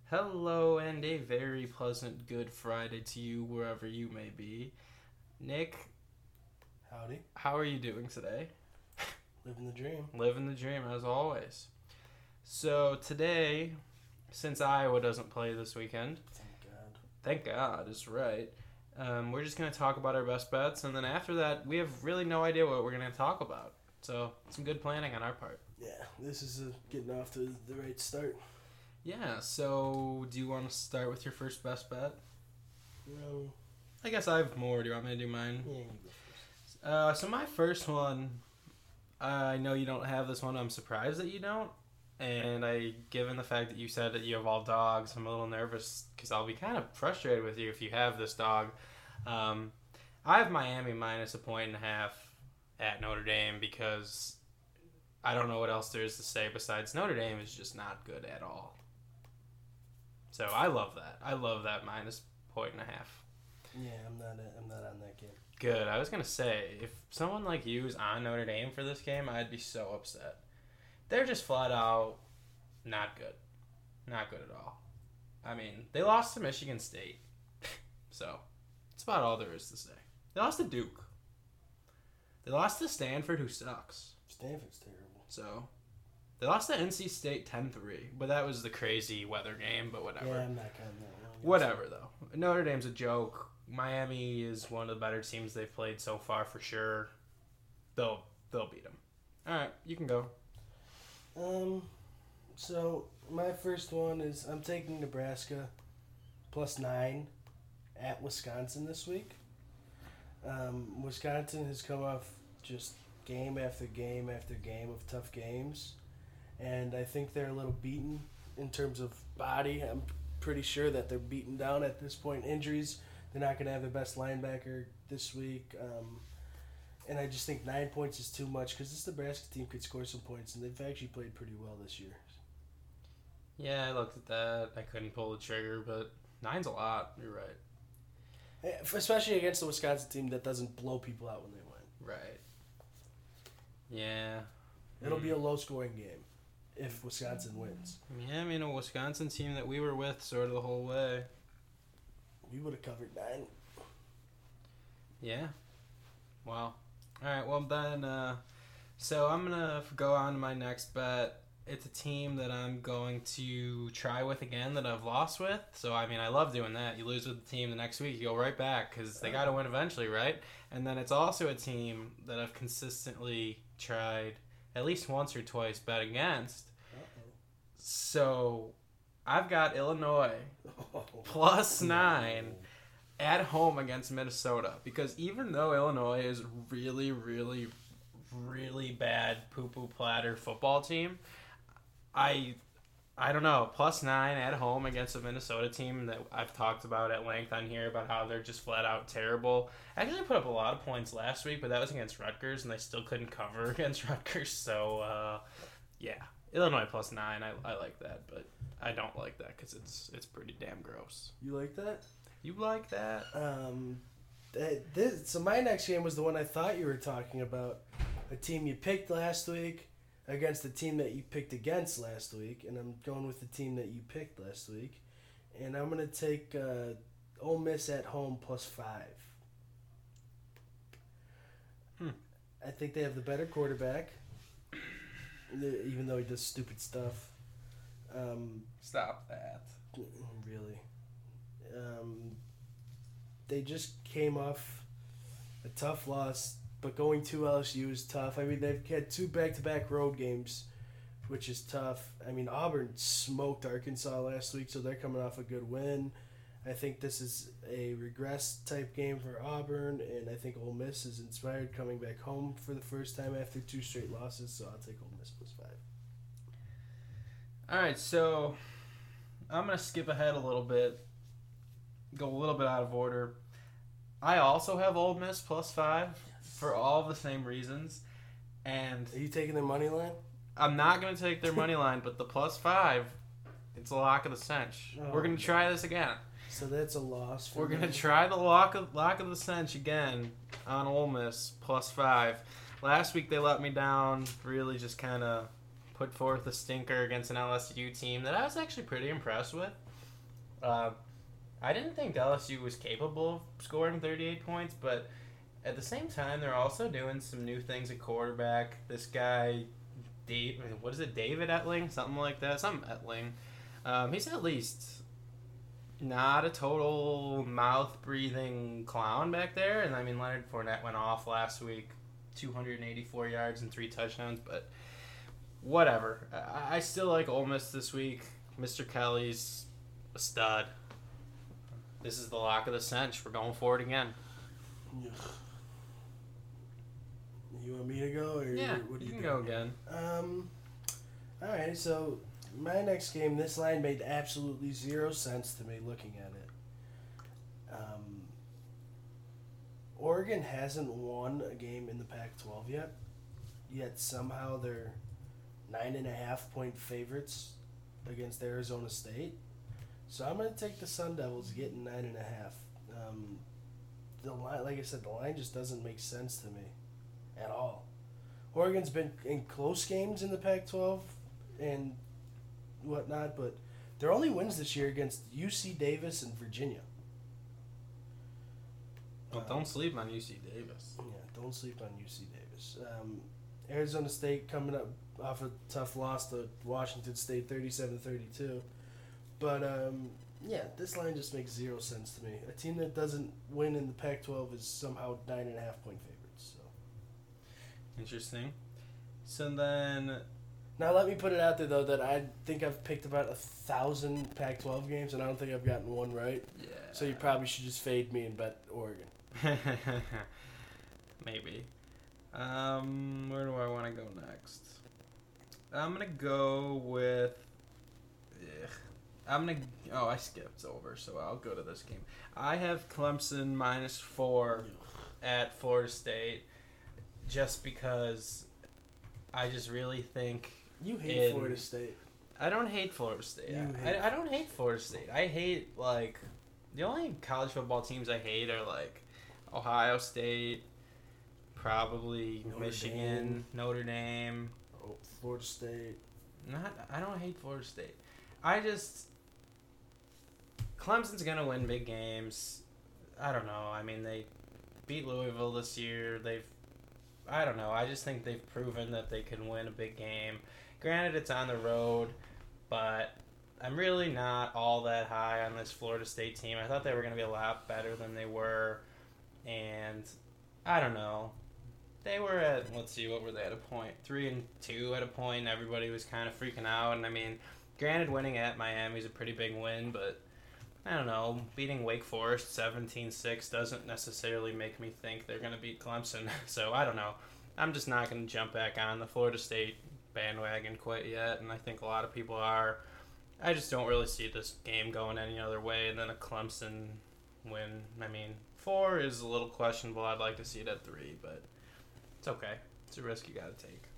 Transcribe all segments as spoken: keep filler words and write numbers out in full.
Hello and a very pleasant Good Friday to you wherever you may be. Nick, Howdy. how are you doing today? Living the dream. Living the dream as always. So today, since Iowa doesn't play this weekend, Thank God. thank God is right, um, we're just going to talk about our best bets, and then after that, we have really no idea what we're going to talk about. So some good planning on our part. Yeah, this is a, getting off to the right start. Yeah, so do you want to start with your first best bet? No. I guess I have more. Do you want me to do mine? Yeah, you go first. Uh, so my first one, I know you don't have this one. I'm surprised that you don't. And I, given the fact that you said that you have all dogs, I'm a little nervous because I'll be kind of frustrated with you if you have this dog. Um, I have Miami minus a point and a half at Notre Dame because I don't know what else there is to say besides Notre Dame is just not good at all. So I love that. I love that minus point and a half. Yeah, I'm not. I'm not on that game. Good. I was gonna say if someone like you is on Notre Dame for this game, I'd be so upset. They're just flat out not good, not good at all. I mean, they lost to Michigan State, so that's about all there is to say. They lost to Duke. They lost to Stanford, who sucks. Stanford's terrible. So they lost to N C State ten three, but that was the crazy weather game. But whatever. Yeah, I'm not counting that one. Whatever though. Notre Dame's a joke. Miami is one of the better teams they've played so far for sure. They'll they'll beat them. All right, you can go. Um, so my first one is I'm taking Nebraska plus nine at Wisconsin this week. Um, Wisconsin has come off just game after game after game of tough games, and I think they're a little beaten in terms of body. I'm pretty sure that they're beaten down at this point. Injuries, they're not going to have their best linebacker this week, um, and I just think nine points is too much because this Nebraska team could score some points, and they've actually played pretty well this year. Yeah, I looked at that. I couldn't pull the trigger, but nine's a lot. You're right. Eh, Especially against the Wisconsin team that doesn't blow people out when they win. Right. Yeah. It'll Mm. be a low-scoring game if Wisconsin wins. Yeah, I mean a Wisconsin team that we were with sort of the whole way. We would have covered nine. Yeah. Wow. All right. Well then, uh, so I'm gonna go on to my next bet. It's a team that I'm going to try with again that I've lost with. So I mean, I love doing that. You lose with the team the next week, you go right back because they got to win eventually, right? And then it's also a team that I've consistently tried at least once or twice bet against. Uh-oh. So I've got Illinois Oh, plus nine at home against Minnesota because even though Illinois is really, really, really bad poo-poo platter football team, I I don't know, plus nine at home against a Minnesota team that I've talked about at length on here about how they're just flat out terrible. I actually put up a lot of points last week, but that was against Rutgers, and they still couldn't cover against Rutgers. So, uh, yeah, Illinois plus nine, I, I like that, but I don't like that because it's it's pretty damn gross. You like that? You like that? Um, th- this, so my next game was the one I thought you were talking about. A team you picked last week against the team that you picked against last week, and I'm going with the team that you picked last week. And I'm going to take uh, Ole Miss at home plus five. Hmm. I think they have the better quarterback, even though he does stupid stuff. Um, Stop that. Really. Um, they just came off a tough loss, but going to L S U is tough. I mean, they've had two back-to-back road games, which is tough. I mean, Auburn smoked Arkansas last week, so they're coming off a good win. I think this is a regress type game for Auburn, and I think Ole Miss is inspired coming back home for the first time after two straight losses, so I'll take Ole Miss plus five. All right, so I'm going to skip ahead a little bit, go a little bit out of order. I also have Ole Miss plus five for all the same reasons, and Are you taking their money line? I'm not going to take their money line, but the plus five, it's a lock of the cinch. Oh. We're going to try this again. So that's a loss for We're going to them. try the lock of, lock of the cinch again on Ole Miss plus five. Last week they let me down, really just kind of put forth a stinker against an L S U team that I was actually pretty impressed with. Uh, I didn't think L S U was capable of scoring thirty-eight points, but at the same time, they're also doing some new things at quarterback. This guy, Dave, what is it, David Etling? Something like that. Something Etling. Um, he's at least not a total mouth-breathing clown back there. And, I mean, Leonard Fournette went off last week, two hundred eighty-four yards and three touchdowns, but whatever. I, I still like Ole Miss this week. Mister Kelly's a stud. This is the lock of the cinch. We're going for it again. You want me to go? Or Yeah, what do you you can do? go again. Um, all right, so my next game, this line made absolutely zero sense to me looking at it. Um, Oregon hasn't won a game in the Pac twelve yet, yet somehow they're nine and a half point favorites against Arizona State. So I'm going to take the Sun Devils getting nine and a half. Um, the line, like I said, the line just doesn't make sense to me at all. Oregon's been in close games in the Pac twelve and whatnot, but their only wins this year against U C Davis and Virginia. Well, don't sleep on U C Davis. Yeah, don't sleep on U C Davis. Um, Arizona State coming up off a tough loss to Washington State, thirty-seven thirty-two. But, um, yeah, this line just makes zero sense to me. A team that doesn't win in the Pac twelve is somehow nine and a half point favorites. So Interesting. So then, now let me put it out there though that I think I've picked about a thousand Pac twelve games and I don't think I've gotten one right. yeah. So you probably should just fade me and bet Oregon. Maybe. Um, where do I want to go next? I'm gonna go with. Ugh. I'm gonna. Oh, I skipped over, so I'll go to this game. I have Clemson minus four at Florida State, just because I just really think You hate in- Florida State. I don't hate Florida State. You I, hate- I, I don't hate Florida State. I hate like the only college football teams I hate are like Ohio State, probably Notre Michigan, Dame. Notre Dame. Oh, Florida State. Not I don't hate Florida State. I just Clemson's gonna win big games. I don't know. I mean they beat Louisville this year. They've I don't know. I just think they've proven that they can win a big game. Granted, it's on the road, but I'm really not all that high on this Florida State team. I thought they were going to be a lot better than they were, and I don't know. They were at, let's see, what were they at a point? Three and two at a point. Everybody was kind of freaking out, and I mean, granted, winning at Miami is a pretty big win, but I don't know. Beating Wake Forest seventeen six doesn't necessarily make me think they're going to beat Clemson, so I don't know. I'm just not going to jump back on the Florida State bandwagon quite yet, and I think a lot of people are. I just don't really see this game going any other way than a Clemson win. I mean, four is a little questionable. I'd like to see it at three, but it's okay. It's a risk you got to take.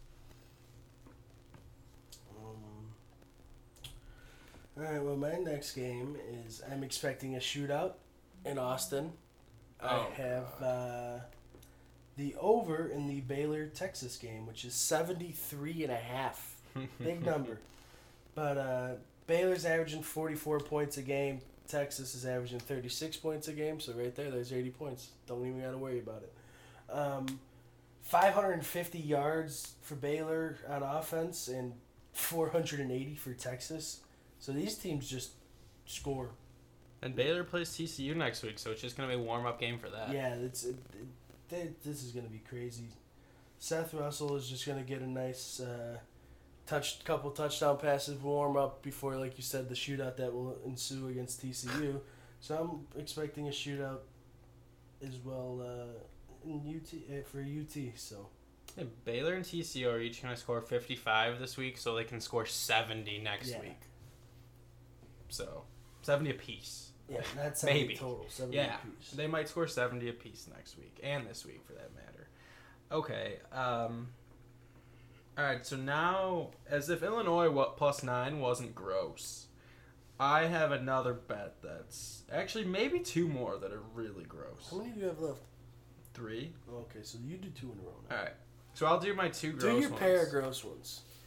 Um, all right. Well, my next game is I'm expecting a shootout in Austin. Oh, I have uh, the over in the Baylor Texas game, which is seventy-three and a half. Big number. But uh, Baylor's averaging forty-four points a game. Texas is averaging thirty-six points a game. So right there, there's eighty points. Don't even got to worry about it. Um, five hundred fifty yards for Baylor on offense and four hundred eighty for Texas. So these teams just score. And Baylor plays T C U next week, so it's just going to be a warm-up game for that. Yeah, it's it, it, they, this is going to be crazy. Seth Russell is just going to get a nice uh, touch, couple touchdown passes, warm up before, like you said, the shootout that will ensue against T C U. So I'm expecting a shootout as well uh, in U T uh, for U T. So Yeah, Baylor and T C U are each going to score fifty-five this week, so they can score seventy next Yeah. week. So, seventy apiece. yeah, that's seventy Maybe. total. seventy Yeah, apiece. they might score seventy apiece next week, and this week for that matter. Okay, um... Alright, so now, as if Illinois what, plus nine wasn't gross, I have another bet that's... Actually, maybe two more that are really gross. How many do you have left? Three? Okay, so you do two in a row now. Alright, so I'll do my two gross Do your ones. pair of gross ones.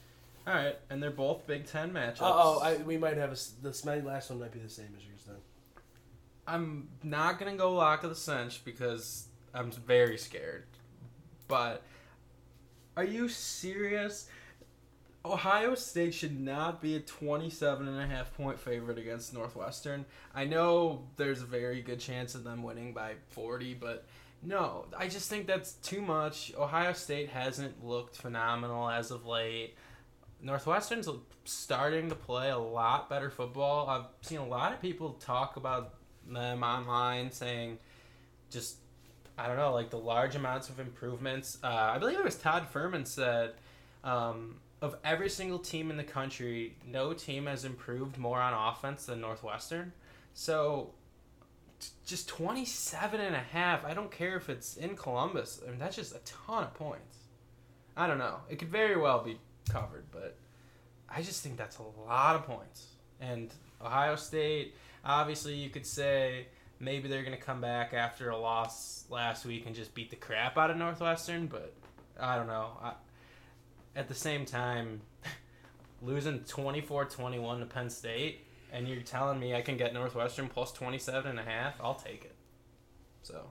All right, and they're both Big Ten matchups. Oh, I, we might have a, this. My last one might be the same as yours then. I'm not gonna go lock of the cinch because I'm very scared. But are you serious? Ohio State should not be a twenty-seven and a half point favorite against Northwestern. I know there's a very good chance of them winning by forty, but no, I just think that's too much. Ohio State hasn't looked phenomenal as of late. Northwestern's starting to play a lot better football. I've seen a lot of people talk about them online saying just, I don't know, like the large amounts of improvements. Uh, I believe it was Todd Furman said, um, of every single team in the country, no team has improved more on offense than Northwestern. So t- just twenty-seven and a half, I don't care if it's in Columbus. I mean, that's just a ton of points. I don't know. It could very well be covered, but I just think that's a lot of points. And Ohio State, obviously you could say maybe they're going to come back after a loss last week and just beat the crap out of Northwestern, but I don't know. I, at the same time, losing twenty-four twenty-one to Penn State, and you're telling me I can get Northwestern plus twenty-seven and a half, I'll take it. So,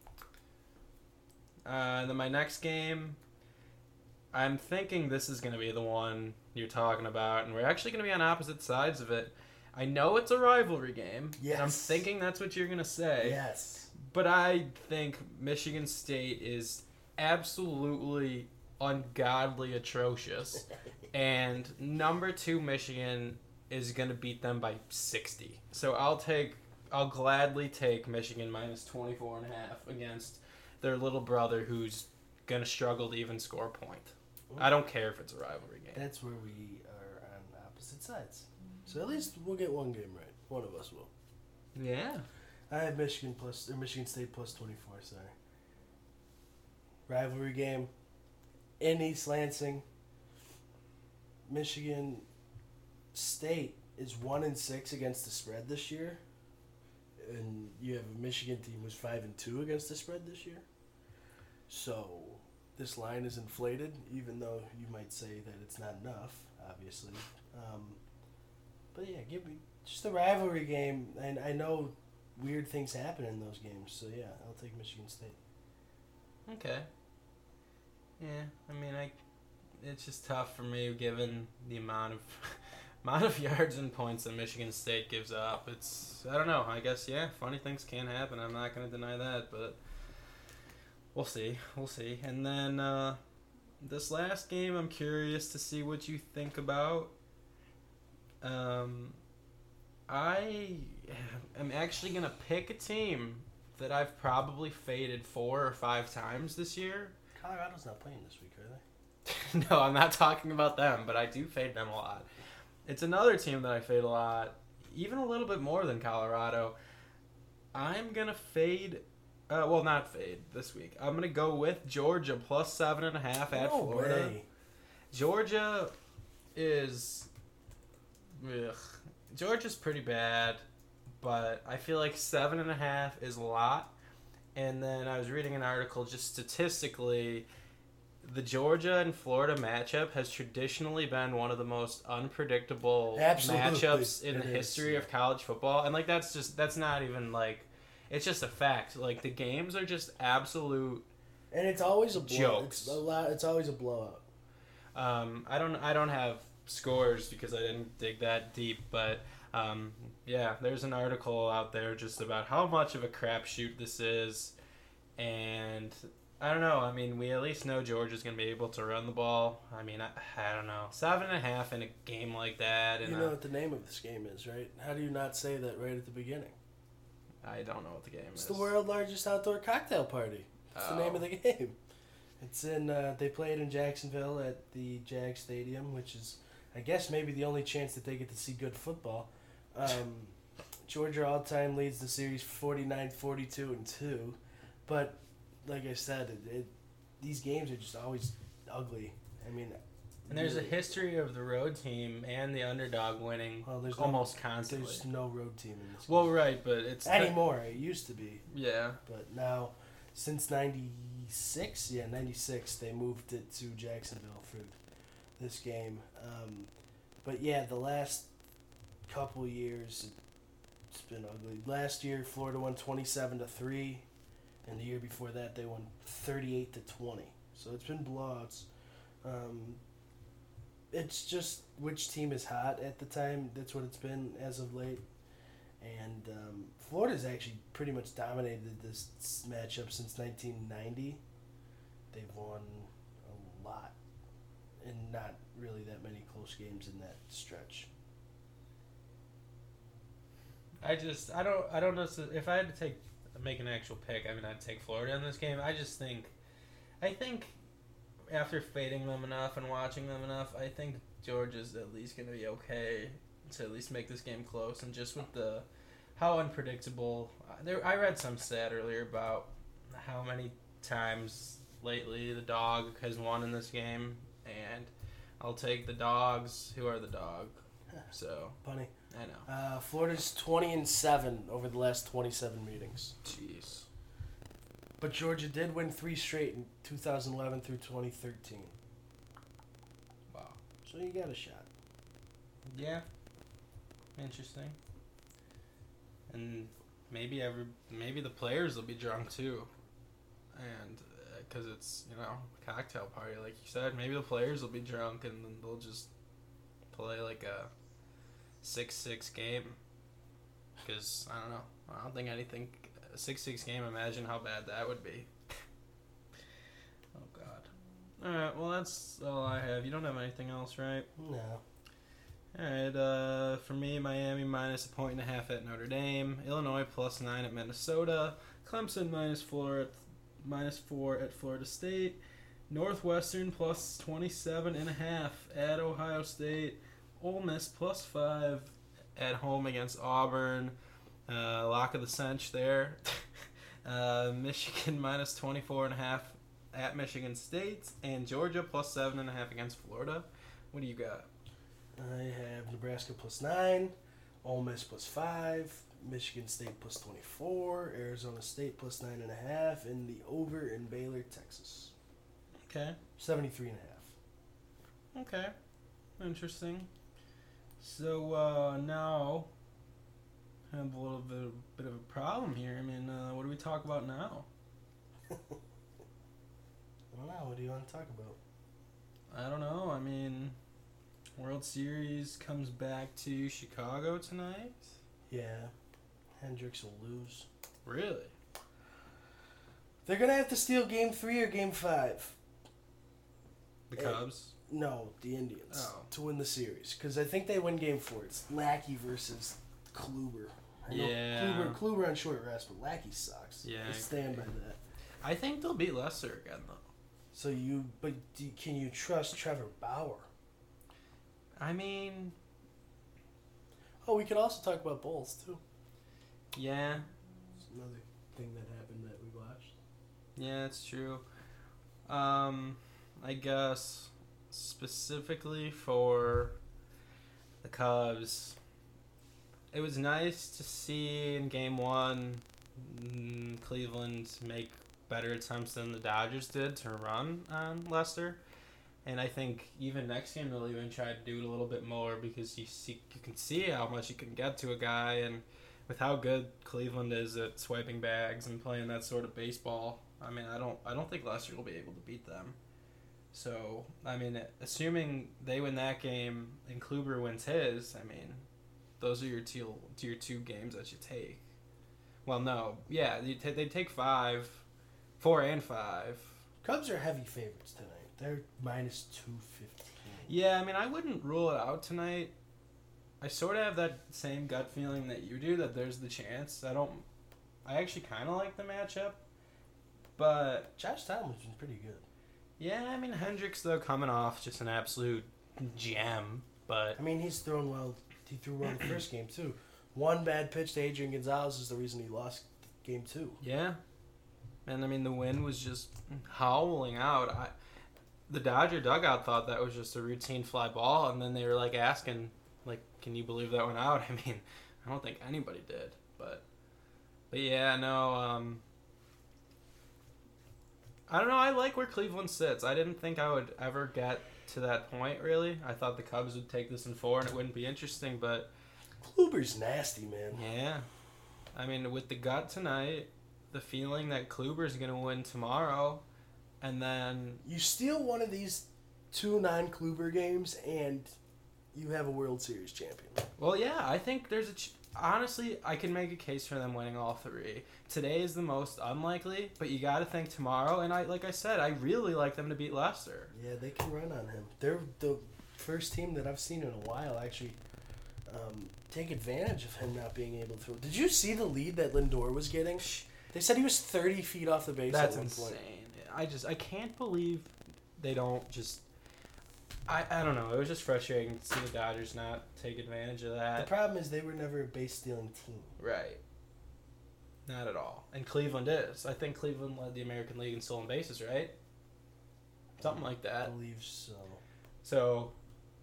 uh, and then my next game, I'm thinking this is going to be the one you're talking about, and we're actually going to be on opposite sides of it. I know it's a rivalry game, Yes. and I'm thinking that's what you're going to say. Yes. But I think Michigan State is absolutely ungodly atrocious, and number two Michigan is going to beat them by sixty. So I'll take, I'll gladly take Michigan minus twenty-four and a half against their little brother who's going to struggle to even score a point. I don't care if it's a rivalry game. That's where we are on opposite sides. So at least we'll get one game right. One of us will. Yeah. I have Michigan plus or Michigan State plus twenty-four. Sorry. Rivalry game in East Lansing. Michigan State is one and six against the spread this year, and you have a Michigan team who's five and two against the spread this year. So this line is inflated, even though you might say that it's not enough, obviously. Um, but yeah, give me just a rivalry game, and I know weird things happen in those games. So yeah, I'll take Michigan State. Okay. Yeah, I mean, I it's just tough for me given the amount of amount of yards and points that Michigan State gives up. It's I don't know. I guess yeah, funny things can happen. I'm not going to deny that, but we'll see. We'll see. And then uh, this last game, I'm curious to see what you think about. Um, I am actually going to pick a team that I've probably faded four or five times this year. Colorado's not playing this week, are they? No, I'm not talking about them, but I do fade them a lot. It's another team that I fade a lot, even a little bit more than Colorado. I'm going to fade, uh, well, not fade this week. I'm going to go with Georgia plus seven and a half at No Florida. way. Georgia is, ugh, Georgia's pretty bad, but I feel like seven and a half is a lot. And then I was reading an article just statistically, the Georgia and Florida matchup has traditionally been one of the most unpredictable Absolutely. matchups in It the is, history yeah. of college football. And like that's just that's not even like it's just a fact. Like the games are just absolute And it's always a blow. Jokes. It's a lot. It's always a blowout. um I don't I don't have scores because I didn't dig that deep, but um yeah, there's an article out there just about how much of a crapshoot this is, and I don't know. I mean, we at least know Georgia's going to be able to run the ball. I mean, I, I don't know. Seven and a half in a game like that. And You know what the name of this game is, right? How do you not say that right at the beginning? I don't know what the game It's is. the world's largest outdoor cocktail party. That's Oh. the name of the game. It's in. Uh, they play it in Jacksonville at the Jag Stadium, which is, I guess, maybe the only chance that they get to see good football. Um, Georgia all time leads the series forty-nine forty-two and two, but like I said, it, it these games are just always ugly. I mean, And there's a really- history of the road team and the underdog winning Well, there's no- almost constantly. There's no road team in this. Well, game. right, but it's anymore. It used to be. Yeah. But now, since ninety-six, yeah, ninety-six, they moved it to Jacksonville for this game. Um, but yeah, the last couple years, it's been ugly. Last year, Florida won twenty-seven to three, and the year before that, they won thirty-eight to twenty. So it's been blowouts. Um, it's just which team is hot at the time. That's what it's been as of late. And um, Florida's actually pretty much dominated this matchup since nineteen ninety. They've won a lot, and not really that many close games in that stretch. I just I don't I don't know if I had to take make an actual pick. I mean, I'd take Florida in this game. I just think, I think, after fading them enough and watching them enough, I think Georgia's at least going to be okay to at least make this game close. And just with the how unpredictable there, I read some stat earlier about how many times lately the dog has won in this game, and I'll take the dogs. Who are the dog? So Funny. I know. Uh, Florida's twenty and seven over the last twenty-seven meetings. Jeez. But Georgia did win three straight in two thousand eleven through twenty thirteen. Wow. So you got a shot. Yeah. Interesting. And maybe every maybe the players will be drunk too, and because uh, it's you know cocktail party like you said, maybe the players will be drunk and then they'll just play like a six six game. Because I don't know, I don't think anything a six six game. Imagine how bad that would be. Oh God. All right. Well, that's all I have. You don't have anything else, right? No. All right, uh, for me, Miami minus a point and a half at Notre Dame. Illinois plus nine at Minnesota. Clemson minus four at, minus four at Florida State. Northwestern plus twenty-seven and a half at Ohio State. Ole Miss plus five at home against Auburn. Uh, lock of the cinch there. uh, Michigan minus twenty-four and a half at Michigan State. And Georgia plus seven and a half against Florida. What do you got? I have Nebraska plus nine, Ole Miss plus five, Michigan State plus twenty-four, Arizona State plus nine and a half, and the over in Baylor, Texas. Okay. seventy-three and a half. Okay. Interesting. So uh, now I have a little bit, bit of a problem here. I mean, uh, what do we talk about now? I don't know. What do you want to talk about? I don't know. I mean, World Series comes back to Chicago tonight. Yeah. Hendricks will lose. Really? They're going to have to steal game three or game five. The Cubs? And, no, the Indians. Oh. To win the series. Because I think they win game four. It's Lackey versus Kluber. I know Yeah. Kluber, Kluber on short rest, but Lackey sucks. Yeah, I I stand by agree. that. I think they'll beat Lester again, though. So you, but do, can you trust Trevor Bauer? I mean, Oh, we could also talk about Bulls too. yeah. It's another thing that happened that we watched. Yeah, it's true. Um, I guess specifically for the Cubs, it was nice to see in game one mm, Cleveland make better attempts than the Dodgers did to run on Lester. And I think even next game they'll even try to do it a little bit more because you see you can see how much you can get to a guy, and with how good Cleveland is at swiping bags and playing that sort of baseball, I mean I don't I don't think Lester will be able to beat them. So I mean, assuming they win that game and Kluber wins his, I mean, those are your two your two games that you take. Well, no, yeah, they t- they take five, four and five. Cubs are heavy favorites tonight. They're minus two fifteen. Yeah, I mean, I wouldn't rule it out tonight. I sort of have that same gut feeling that you do, that there's the chance. I don't... I actually kind of like the matchup, but... Josh Tomlin's been pretty good. Yeah, I mean, Hendricks, though, coming off just an absolute gem, but... I mean, he's thrown well. He threw well the first game, too. One bad pitch to Adrian Gonzalez is the reason he lost game two. Yeah. And, I mean, the wind was just howling out. I... The Dodger dugout thought that was just a routine fly ball, and then they were, like, asking, like, can you believe that went out? I mean, I don't think anybody did, but... But, yeah, no, um... I don't know, I like where Cleveland sits. I didn't think I would ever get to that point, really. I thought the Cubs would take this in four and it wouldn't be interesting, but... Kluber's nasty, man. Yeah. I mean, with the gut tonight, the feeling that Kluber's going to win tomorrow, and then... You steal one of these two non-Kluber games, and you have a World Series champion. Well, yeah, I think there's a... Ch- Honestly, I can make a case for them winning all three. Today is the most unlikely, but you got to think tomorrow. And I, like I said, I really like them to beat Leicester. Yeah, they can run on him. They're the first team that I've seen in a while actually um, take advantage of him not being able to. Did you see the lead that Lindor was getting? They said he was thirty feet off the base. That's at one insane. point. I just I can't believe they don't just. I, I don't know. It was just frustrating to see the Dodgers not take advantage of that. The problem is they were never a base stealing team. Right. Not at all. And Cleveland is. I think Cleveland led the American League in stolen bases, right? Something like I that. believe so. So,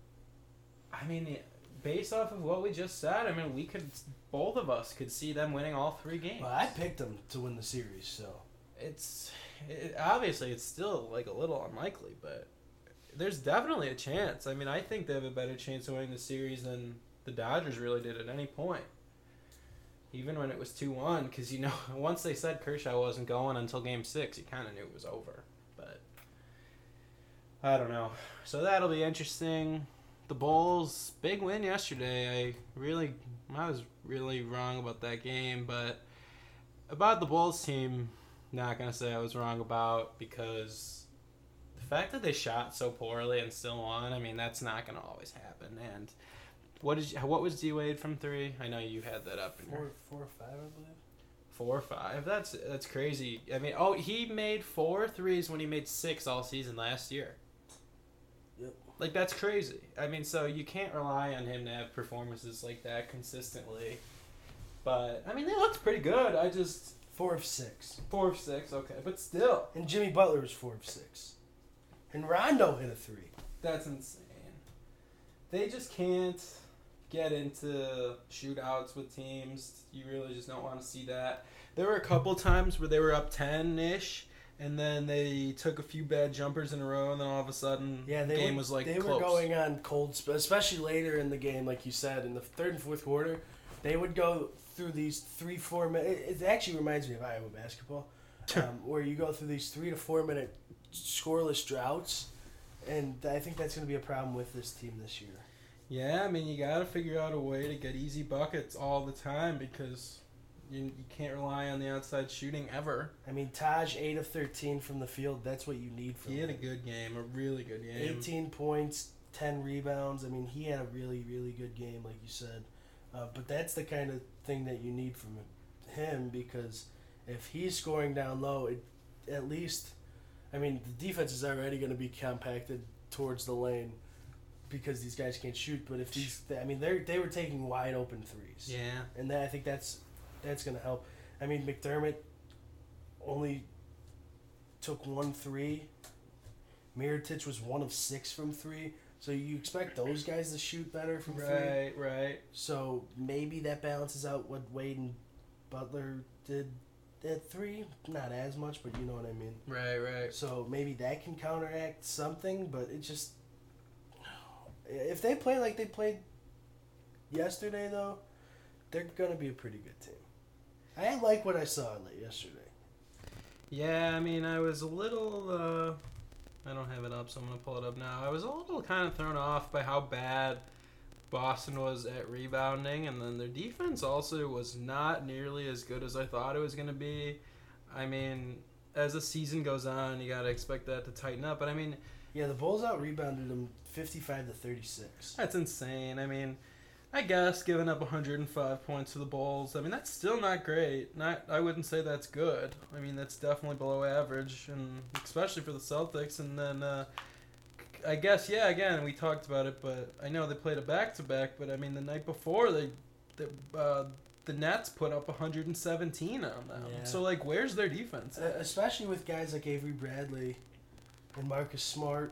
I mean, based off of what we just said, I mean, we could, both of us could see them winning all three games. Well, I picked them to win the series, so. It's, it, obviously, it's still, like, a little unlikely, but there's definitely a chance. I mean, I think they have a better chance of winning the series than the Dodgers really did at any point. Even when it was two one, because, you know, once they said Kershaw wasn't going until game six, you kind of knew it was over. But, I don't know. So that'll be interesting. The Bulls, big win yesterday. I really, I was really wrong about that game, but about the Bulls team, not going to say I was wrong about, because the fact that they shot so poorly and still won, I mean, that's not going to always happen. And what did you, what was D Wade from three? I know you had that up in Four, your four or five, I believe. four or five. That's that's crazy. I mean, oh, he made four threes when he made six all season last year. Yep. Like, that's crazy. I mean, so you can't rely on him to have performances like that consistently. But I mean, they looked pretty good. I just Four of six. four of six, okay, but still, And Jimmy Butler was four of six. And Rondo hit a three. that's insane. They just can't get into shootouts with teams. You really just don't want to see that. There were a couple times where they were up ten-ish, and then they took a few bad jumpers in a row, and then all of a sudden, Yeah, they the game were, was like they close. were going on cold, sp- especially later in the game, like you said, in the third and fourth quarter. They would go through these three, four minutes. It, it actually reminds me of Iowa basketball, um, where you go through these three to four minute scoreless droughts, and I think that's going to be a problem with this team this year. Yeah, I mean, you got to figure out a way to get easy buckets all the time, because you, you can't rely on the outside shooting ever. I mean, Taj, eight of thirteen from the field. That's what you need from He him. had a good game, a really good game. eighteen points, ten rebounds. I mean, he had a really, really good game, like you said. Uh, but that's the kind of thing that you need from him, because if he's scoring down low, it, at least, I mean, the defense is already going to be compacted towards the lane because these guys can't shoot. But if these, I mean, they they were taking wide open threes. Yeah. And that, I think that's that's going to help. I mean, McDermott only took one three. Mirotic was one of six from three. So you expect those guys to shoot better from three. Right, right. So maybe that balances out what Wade and Butler did at three. Not as much, but you know what I mean. Right, right. So maybe that can counteract something, but it just... If they play like they played yesterday, though, they're going to be a pretty good team. I like what I saw yesterday. Yeah, I mean, I was a little, uh, I don't have it up, so I'm going to pull it up now. I was a little kind of thrown off by how bad Boston was at rebounding, and then their defense also was not nearly as good as I thought it was going to be. I mean, as the season goes on, you got to expect that to tighten up, but I mean... Yeah, the Bulls out-rebounded them fifty-five to thirty-six. That's insane. I mean... I guess giving up one hundred five points to the Bulls, I mean, that's still not great. Not, I wouldn't say that's good. I mean, that's definitely below average, and especially for the Celtics. And then, uh, I guess, yeah, again, we talked about it, but I know they played a back-to-back, but I mean, the night before, they, the, uh, the Nets put up one hundred seventeen on them. Yeah. So, like, where's their defense? Uh, especially with guys like Avery Bradley and Marcus Smart.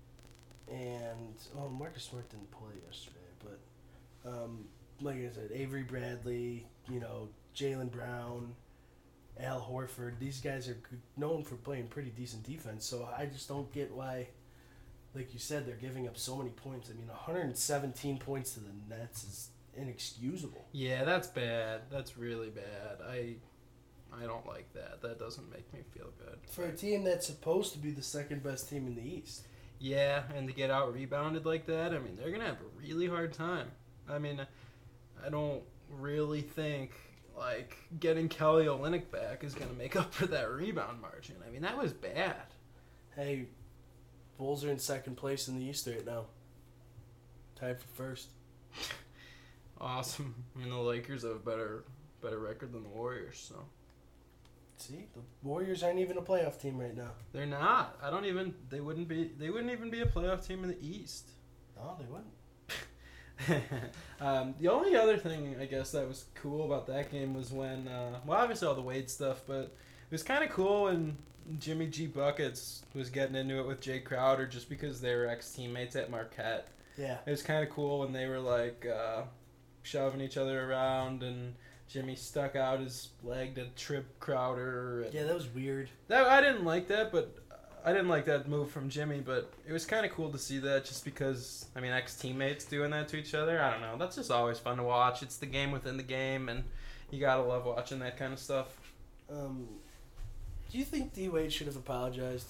And, oh, Marcus Smart didn't play yesterday, but... Um, like I said, Avery Bradley, you know, Jaylen Brown, Al Horford. These guys are good, known for playing pretty decent defense. So I just don't get why like you said, they're giving up so many points. I mean, one hundred seventeen points to the Nets is inexcusable. Yeah, that's bad. That's really bad. I I don't like that. That doesn't make me feel good. For a team that's supposed to be the second best team in the East. Yeah, and to get out rebounded like that, I mean, they're going to have a really hard time. I mean, I don't really think, like, getting Kelly Olynyk back is going to make up for that rebound margin. I mean, that was bad. Hey, Bulls are in second place in the East right now. Tied for first. Awesome. I mean, the Lakers have a better, better record than the Warriors, so. See, the Warriors aren't even a playoff team right now. They're not. I don't even. They wouldn't be. They wouldn't even be a playoff team in the East. No, they wouldn't. um, the only other thing I guess that was cool about that game was when, uh, well, obviously all the Wade stuff, but it was kind of cool when Jimmy G Buckets was getting into it with Jay Crowder just because they were ex teammates at Marquette. Yeah. It was kind of cool when they were like uh, shoving each other around and Jimmy stuck out his leg to trip Crowder. And Yeah, that was weird. that I didn't like that, but I didn't like that move from Jimmy. But it was kind of cool to see that, just because I mean, ex-teammates doing that to each other. I don't know. That's just always fun to watch. It's the game within the game, and you gotta love watching that kind of stuff. Um, do you think D Wade should have apologized?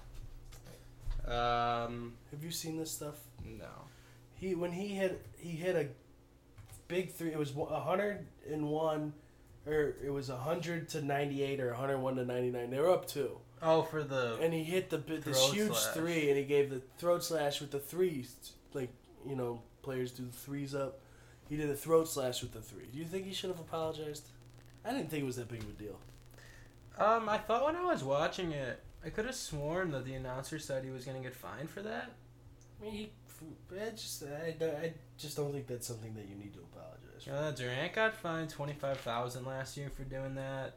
Um, Have you seen this stuff? no. He when he hit he hit a big three. It was a hundred and one, or it was a hundred to ninety eight, or a hundred one to ninety nine. They were up two. Oh, for the And he hit the this Throat huge slash. three, and he gave the throat slash with the threes. Like, you know, players do the threes up. He did a throat slash with the three. Do you think he should have apologized? I didn't think it was that big of a deal. um, I thought when I was watching it, I could have sworn that the announcer said he was gonna get fined for that. I mean, he, I just, I, I just don't think that's something that you need to apologize for. Uh, Durant got fined twenty five thousand last year for doing that.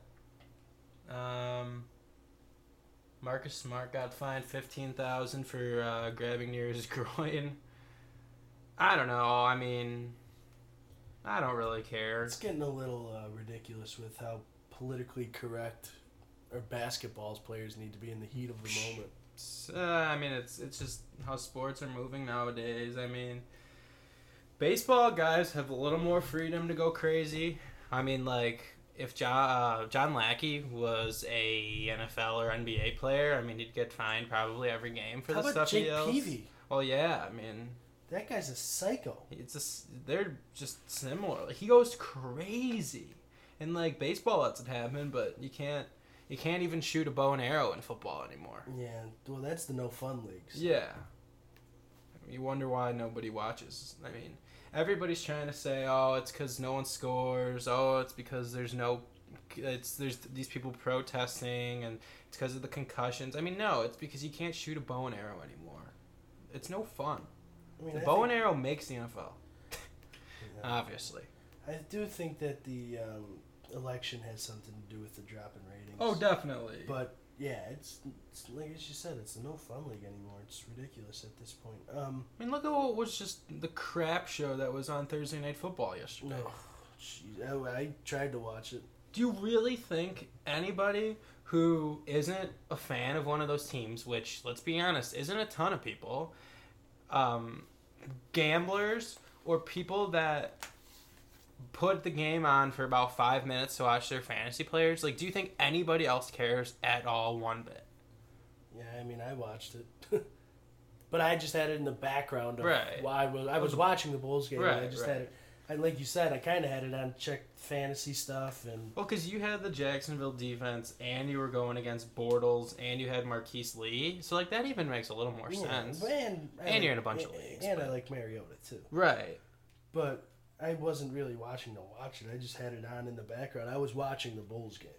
Um, Marcus Smart got fined fifteen thousand for uh, grabbing near his groin. I don't know. I mean, I don't really care. It's getting a little uh, ridiculous with how politically correct our basketball players need to be in the heat of the moment. It's, uh, I mean, it's it's just how sports are moving nowadays. I mean, baseball guys have a little more freedom to go crazy. I mean, like, if John, uh, John Lackey was a N F L or N B A player, I mean, he'd get fined probably every game for How the about stuff Jake he yells. Peavy? Well, yeah, I mean, That guy's a psycho. it's just they're just similar. He goes crazy, and like baseball lets it happen, but you can't you can't even shoot a bow and arrow in football anymore. Yeah, well, that's the no fun leagues. Yeah. You wonder why nobody watches. I mean, everybody's trying to say, "Oh, it's because no one scores." Oh, it's because there's no, it's there's these people protesting, and it's because of the concussions. I mean, no, it's because you can't shoot a bow and arrow anymore. It's no fun. I mean, The I bow think- and arrow makes the N F L, Yeah. obviously. I do think that the um, election has something to do with the drop in ratings. Oh, definitely. But yeah, it's, it's like as you said, it's no fun league anymore. It's ridiculous at this point. Um, I mean, look at what was just the crap show that was on Thursday Night Football yesterday. no, jeez, I, I tried to watch it. Do you really think anybody who isn't a fan of one of those teams, which, let's be honest, isn't a ton of people, um, gamblers or people that put the game on for about five minutes to watch their fantasy players, like, do you think anybody else cares at all one bit? Yeah, I mean, I watched it, but I just had it in the background. Of Right. Why I was I was watching the Bulls game? And I Right, just right. had it. I, like you said, I kind of had it on check fantasy stuff and. Well, because you had the Jacksonville defense, and you were going against Bortles, and you had Marquise Lee, so, like, that even makes a little more Yeah, sense. and, I And like- you're in a bunch of and- leagues, And but- I like Mariota too. Right. But I wasn't really watching to watch it. I just had it on in the background. I was watching the Bulls game.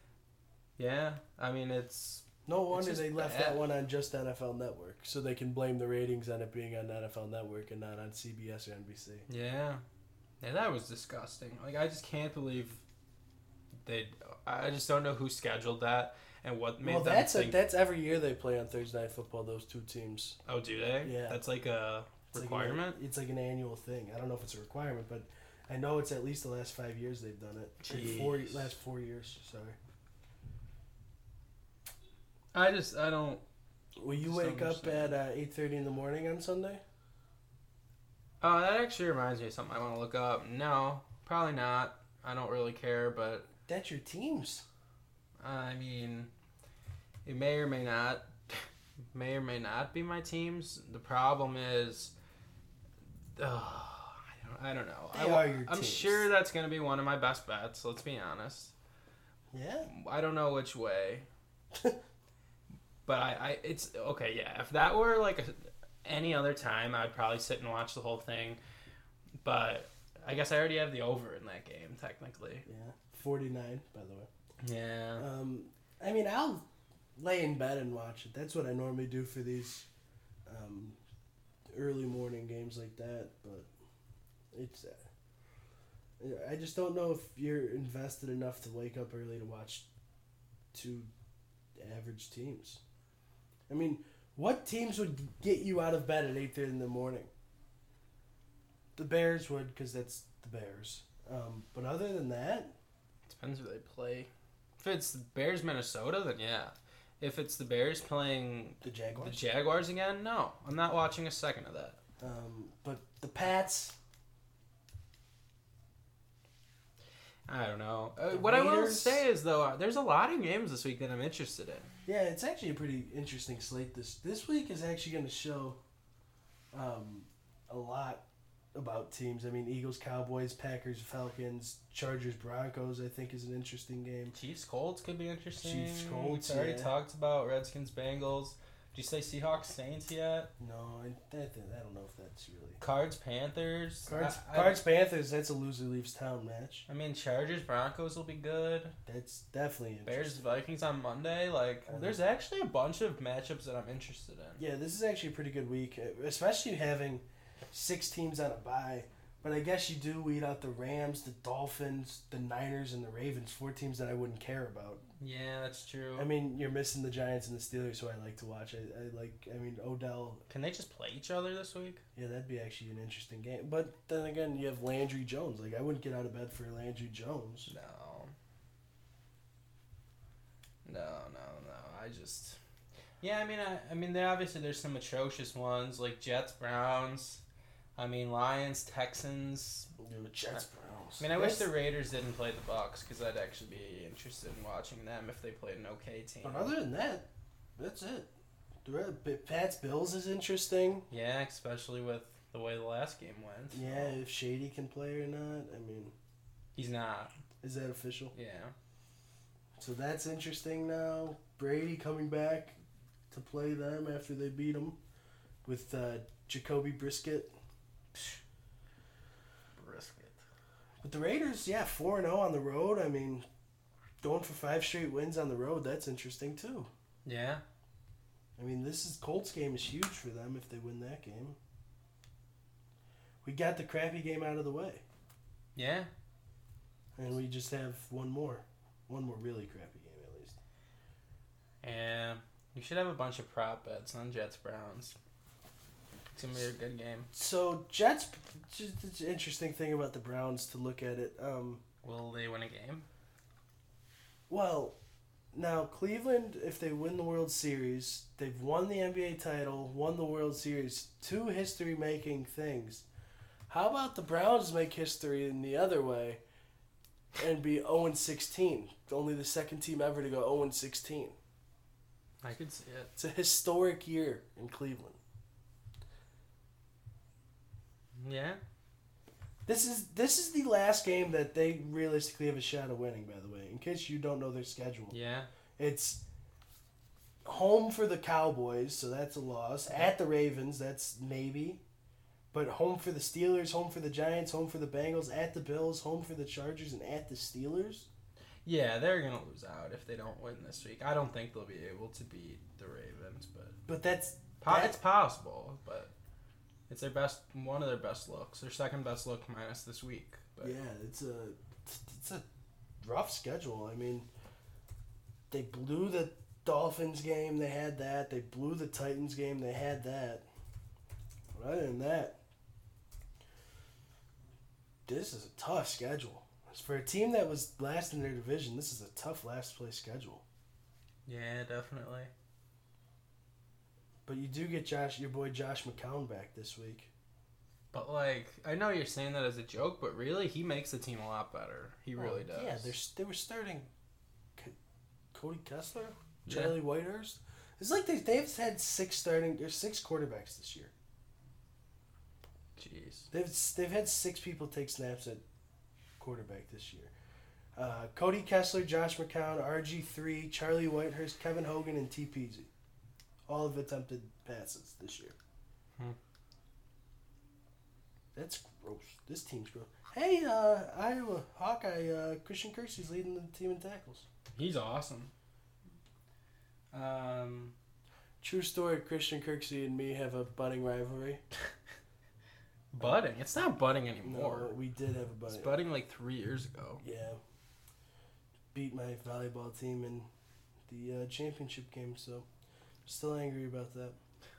Yeah, I mean, it's... No wonder just they left bad. that one on just N F L Network, so they can blame the ratings on it being on N F L Network and not on C B S or N B C. Yeah. Yeah, that was disgusting. Like, I just can't believe they... I just don't know who scheduled that and what made Well, them that's think... a, that's every year they play on Thursday Night Football. Those two teams. Oh, do they? Yeah. That's like a It's requirement? Like an, it's like an annual thing. I don't know if it's a requirement, but I know it's at least the last five years they've done it. Or Four Jeez. last four years. Sorry. I just... I don't... Will you Just wake up understand. at uh, eight thirty in the morning on Sunday? Oh, that actually reminds me of something I want to look up. No, probably not. I don't really care, but That's your teams. I mean, it may or may not, may or may not be my teams. The problem is, uh, I don't, I don't know. They I, are your I'm teams. sure that's gonna be one of my best bets. Let's be honest. Yeah. I don't know which way, but I, I, it's okay. Yeah, if that were like a, any other time, I'd probably sit and watch the whole thing. But I guess I already have the over in that game, technically. Yeah. forty-nine, by the way. Yeah. Um, I mean, I'll lay in bed and watch it. That's what I normally do for these um, early morning games like that. But it's, uh, I just don't know if you're invested enough to wake up early to watch two average teams. I mean, what teams would get you out of bed at eight thirty in the morning? The Bears would, because that's the Bears. Um, but other than that, Depends who they play. If it's the Bears Minnesota, then yeah. If it's the Bears playing the Jaguars. the Jaguars again, no. I'm not watching a second of that. Um, but the Pats, I don't know. Uh, The what I will Raiders- say is, though, uh, there's a lot of games this week that I'm interested in. yeah, it's actually a pretty interesting slate. This this week is actually going to show um, a lot about teams. I mean, Eagles, Cowboys, Packers, Falcons, Chargers, Broncos. I think is an interesting game. Chiefs Colts could be interesting. Chiefs, Colts, We already yeah. talked about Redskins Bengals. Did you say Seahawks Saints yet? No, I, I, think, I don't know if that's really Cards Panthers. Cards. I, I- Cards Panthers. That's a loser leaves town match. I mean, Chargers Broncos will be good. That's definitely Bears interesting. Vikings on Monday. Like, Uh-huh. there's actually a bunch of matchups that I'm interested in. Yeah, this is actually a pretty good week, especially having six teams on a bye. But I guess you do weed out the Rams, the Dolphins, the Niners, and the Ravens. Four teams that I wouldn't care about. Yeah, that's true. I mean, you're missing the Giants and the Steelers, who I like to watch. I, I like. I mean, Odell. Can they just play each other this week? Yeah, that'd be actually an interesting game. But then again, you have Landry Jones. Like, I wouldn't get out of bed for Landry Jones. No. No, no, no. I just. Yeah, I mean, I, I mean, there obviously there's some atrocious ones like Jets, Browns. I mean, Lions, Texans. The Jets, Browns. I mean, I wish That's- the Raiders didn't play the Bucks because I'd actually be interested in watching them if they played an okay team. But other than that, that's it. The Red- Pats Bills is interesting. Yeah, especially with the way the last game went. Yeah, if Shady can play or not. I mean, He's not. is that official? Yeah. So that's interesting now. Brady coming back to play them after they beat him with uh, Jacoby Brisket. Brisket. But the Raiders, yeah, four and oh on the road. I mean, going for five straight wins on the road, that's interesting too. Yeah. I mean, this is Colts game is huge for them if they win that game. We got the crappy game out of the way. Yeah. And we just have one more. One more really crappy game at least. And you should have a bunch of prop bets on Jets Browns. It's gonna be a good game. So Jets, just an interesting thing about the Browns to look at it. Um, Will they win a game? well, now Cleveland, if they win the World Series, they've won the N B A title, won the World Series, two history-making things. How about the Browns make history in the other way and be oh and sixteen? Only the second team ever to go oh and sixteen. I could see it. It's a historic year in Cleveland. Yeah. This is this is the last game that they realistically have a shot of winning, by the way, in case you don't know their schedule. Yeah. It's home for the Cowboys, so that's a loss. At the Ravens, that's maybe. But home for the Steelers, home for the Giants, home for the Bengals, at the Bills, home for the Chargers, and at the Steelers. Yeah, they're gonna lose out if they don't win this week. I don't think they'll be able to beat the Ravens, but But that's po- that- it's possible. But it's their best, one of their best looks, their second best look minus this week. But yeah, it's a it's a rough schedule. I mean, they blew the Dolphins game. They had that. They blew the Titans game. They had that. But other than that, this is a tough schedule. For a team that was last in their division, this is a tough last place schedule. yeah, definitely. But you do get Josh, your boy Josh McCown back this week. But, like, I know you're saying that as a joke, but really, he makes the team a lot better. He Oh, really does. Yeah, they're, they were starting C- Cody Kessler, Yeah. Charlie Whitehurst. It's like they, they've had six starting, there's six quarterbacks this year. Jeez. They've they've had six people take snaps at quarterback this year. Uh, Cody Kessler, Josh McCown, R G three, Charlie Whitehurst, Kevin Hogan, and T P Z. All have attempted passes this year. Hmm. That's gross. This team's gross. Hey, uh, Iowa Hawkeye, uh, Christian Kirksey's leading the team in tackles. He's awesome. Um, True story, Christian Kirksey and me have a budding rivalry. budding. It's not budding anymore. No, we did have a budding. It's budding like three years ago. Yeah. Beat my volleyball team in the uh, championship game, so still angry about that.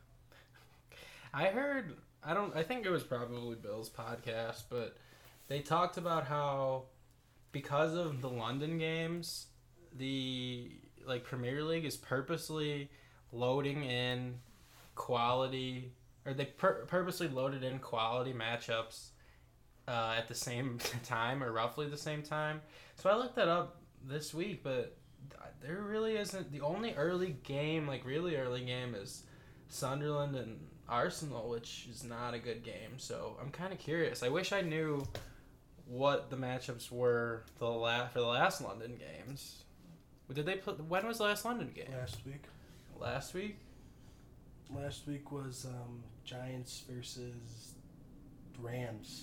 I heard, I don't, I think it was probably Bill's podcast, but they talked about how because of the London games, the like Premier League is purposely loading in quality, or they pur- purposely loaded in quality matchups uh, at the same time, or roughly the same time. So I looked that up this week, but there really isn't. The only early game, like really early game, is Sunderland and Arsenal, which is not a good game. So I'm kind of curious. I wish I knew what the matchups were the la- for the last London games. Did they put? When was the last London game? Last week. Last week. Last week was um, Giants versus Rams.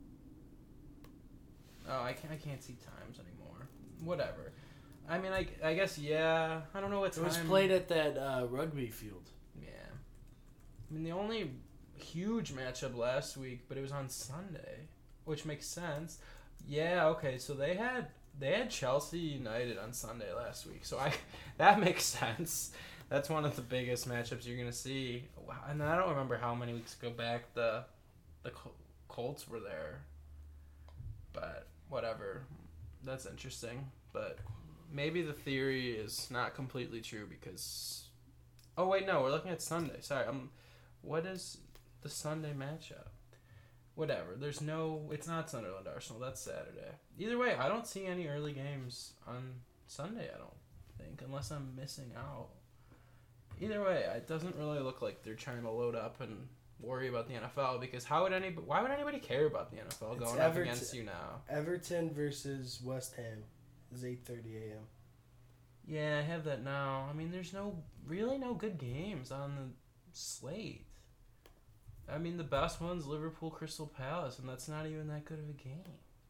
Oh, I can't. I can't see times anymore. Whatever. I mean, I, I guess yeah. I don't know what time. It was played at that uh, rugby field. Yeah. I mean, the only huge matchup last week, but it was on Sunday, which makes sense. Yeah. Okay. So they had they had Chelsea United on Sunday last week. So I that makes sense. That's one of the biggest matchups you're gonna see. Wow. And I don't remember how many weeks ago back the the Col- Colts were there. But whatever. That's interesting. But maybe the theory is not completely true because. Oh wait, no, we're looking at Sunday. Sorry, um, what is the Sunday matchup? Whatever. There's no. It's not Sunderland Arsenal. That's Saturday. Either way, I don't see any early games on Sunday. I don't think, unless I'm missing out. Either way, it doesn't really look like they're trying to load up and worry about the N F L because how would any? Why would anybody care about the N F L It's going Everton- up against you now? Everton versus West Ham is eight thirty a.m. Yeah, I have that now. I mean, there's no really no good games on the slate. I mean, the best one's Liverpool Crystal Palace, and that's not even that good of a game.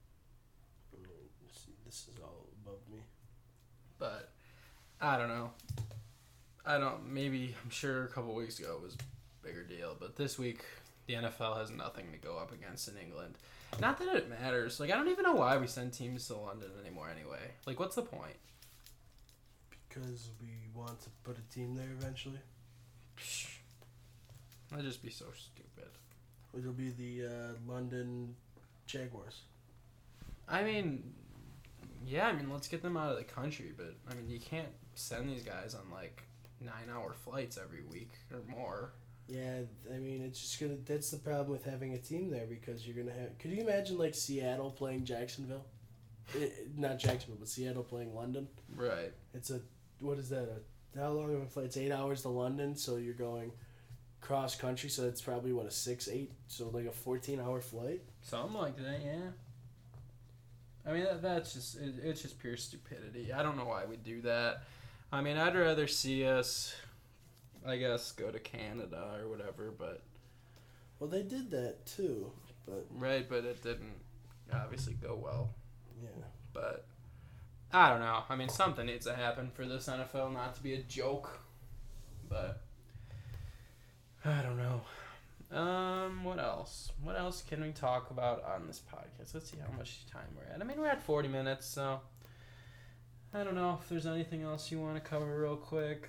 See, this is all above me. But I don't know. I don't. Maybe I'm sure a couple weeks ago it was a bigger deal, but this week the N F L has nothing to go up against in England. Not that it matters. Like I don't even know why we send teams to London anymore. Anyway, like what's the point? Because we want to put a team there eventually. That'd just be so stupid. It'll be the uh, London Jaguars. I mean, yeah, I mean, let's get them out of the country, but, I mean, you can't send these guys on, like, nine-hour flights every week or more. Yeah, I mean, it's just gonna. That's the problem with having a team there because you're gonna have. Could you imagine like Seattle playing Jacksonville? It, not Jacksonville, but Seattle playing London. Right. It's a what is that? A how long of a flight? It's eight hours to London, so you're going cross country. So it's probably what a six, eight, so like a fourteen hour flight. Something like that, yeah. I mean, that, that's just, it, it's just pure stupidity. I don't know why we do that. I mean, I'd rather see us, I guess, go to Canada or whatever, but... Well, they did that too, but... Right, but it didn't obviously go well. Yeah. But, I don't know. I mean, something needs to happen for this N F L not to be a joke. But, I don't know. Um, what else? What else can we talk about on this podcast? Let's see how much time we're at. I mean, we're at forty minutes, so I don't know if there's anything else you want to cover real quick.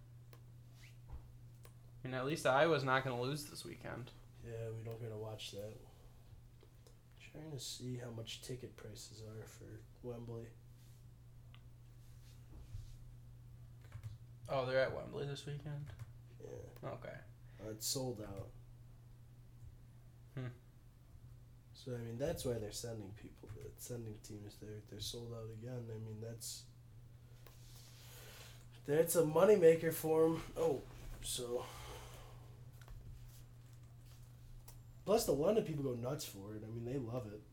I mean, at least Iowa's not going to lose this weekend. Yeah, we don't gotta watch that. Trying to see how much ticket prices are for Wembley. Oh, they're at Wembley this weekend? Yeah. Okay. Uh, it's sold out. Hmm. So I mean that's why they're sending people. They're sending teams there. They're sold out again. I mean that's that's a moneymaker for them. Oh, so. Plus, the London people go nuts for it. I mean, they love it.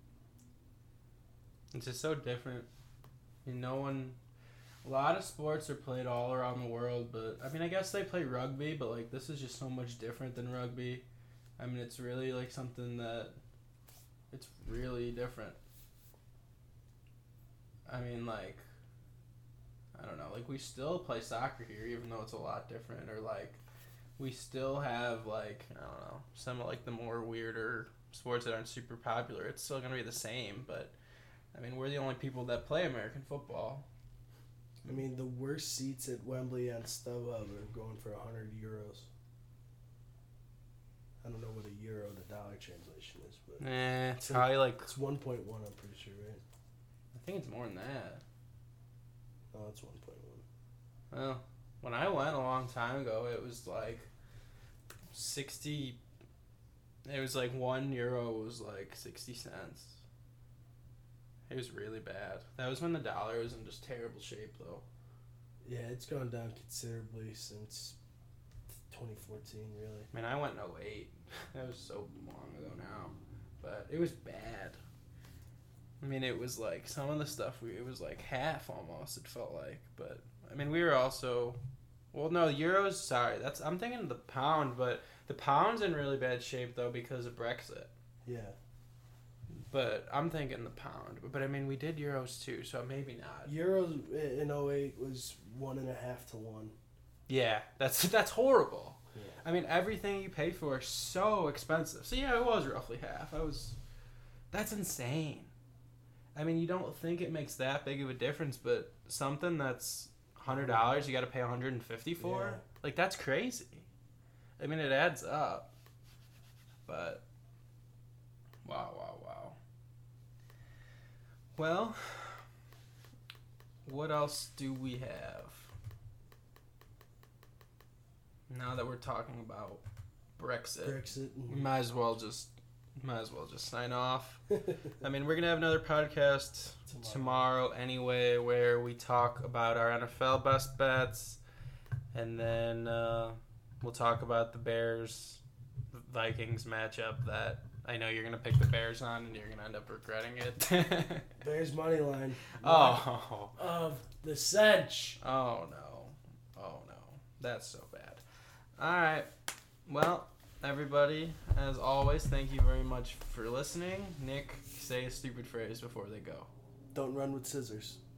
It's just so different. I mean, no one... A lot of sports are played all around the world, but... I mean, I guess they play rugby, but, like, this is just so much different than rugby. I mean, it's really, like, something that... It's really different. I mean, like... I don't know. Like, we still play soccer here, even though it's a lot different. Or, like... We still have, like, I don't know, some of, like, the more weirder sports that aren't super popular. It's still going to be the same, but, I mean, we're the only people that play American football. I mean, the worst seats at Wembley on StubHub are going for one hundred euros. I don't know what a euro to dollar translation is, but... Eh, it's probably, like... It's one point one, I'm pretty sure, right? I think it's more than that. Oh, it's one point one. Well, when I went a long time ago, it was, like... sixty It was like one euro was like sixty cents. It was really bad. That was when the dollar was in just terrible shape, though. Yeah, it's gone down considerably since twenty fourteen, really. I mean, I went in oh eight That was so long ago now. But it was bad. I mean, it was like some of the stuff, we it was like half almost, it felt like. But, I mean, we were also... Well, no, euros, sorry. That's I'm thinking of the pound, but the pound's in really bad shape, though, because of Brexit. Yeah. But I'm thinking the pound. But, but I mean, we did euros, too, so maybe not. Euros in oh eight was one and a half to one. Yeah, that's that's horrible. Yeah. I mean, everything you pay for is so expensive. So, yeah, it was roughly half. I was... That's insane. I mean, you don't think it makes that big of a difference, but something that's... one hundred dollars you got to pay one hundred fifty for? Yeah. Like, that's crazy. I mean, it adds up. But, wow, wow, wow. Well, what else do we have? Now that we're talking about Brexit, Brexit. we And... might as well just might as well just sign off. I mean, we're gonna have another podcast tomorrow. tomorrow anyway, where we talk about our N F L best bets, and then uh, we'll talk about the Bears Vikings matchup that I know you're gonna pick the Bears on, and you're gonna end up regretting it. Bears money line. Oh. Of the cinch. Oh no. Oh no. That's so bad. All right. Well, everybody, as always, thank you very much for listening. Nick, say a stupid phrase before they go. Don't run with scissors.